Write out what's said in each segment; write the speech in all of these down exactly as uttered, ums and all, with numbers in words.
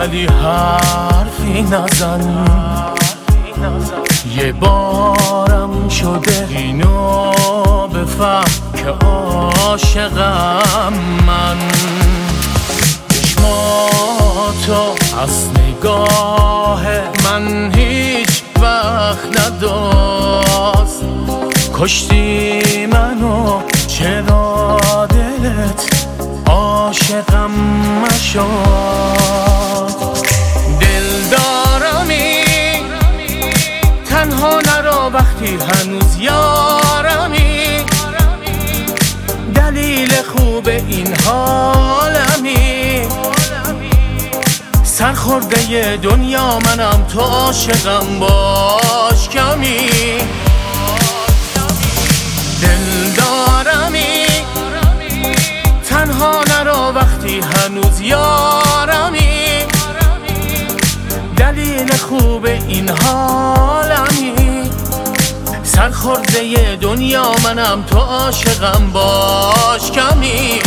ولی حرفی نزن. یه بارم شده اینو بفهم که عاشقم من. چشماتو از نگاه من هیچ وقت نداست. کشتی منو چرا دلت عاشقم مشد. دلدارمی تنها نرا وقتی هنوز یارمی. دلیل خوب این حالمی. سرخورده دنیا منم تو عاشقم باش کمی. دلدارمی تنها نرا وقتی هنوز یارمی. دلیل خوب این حالمی. سرخورده دنیا منم تو عاشقم باش کمی.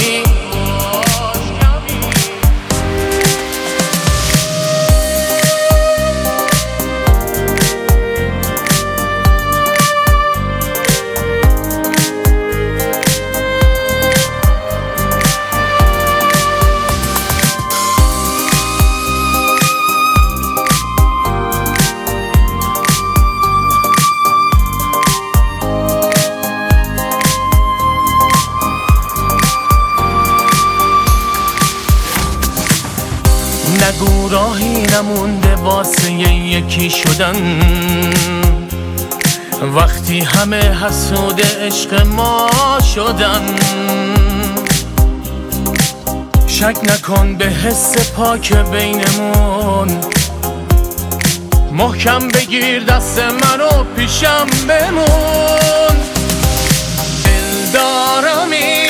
نگو راهی نمونده واسه یکی شدن. وقتی همه حسود عشق ما شدن. شک نکن به حس پاک بینمون. محکم بگیر دست منو پیشم بمون. دلدارمی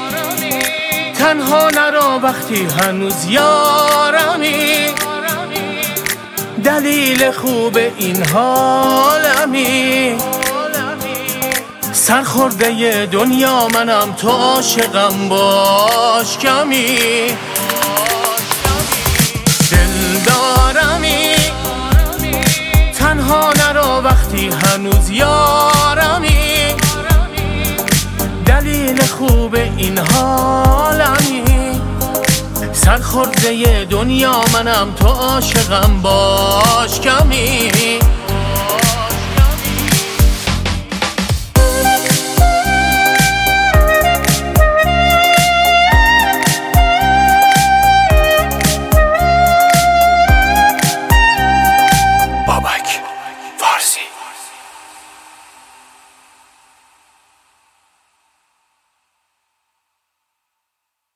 تنها نرا وقتی هنوز یارمی. دلیل خوب این حالمی. سرخورده دنیا منم تو عاشقم باش کمی. دلدارمی تنها نرا وقتی هنوز یارمی. دلیل خوب این حالمی. سرخورده دنیا منم تو عاشقم باش کمی.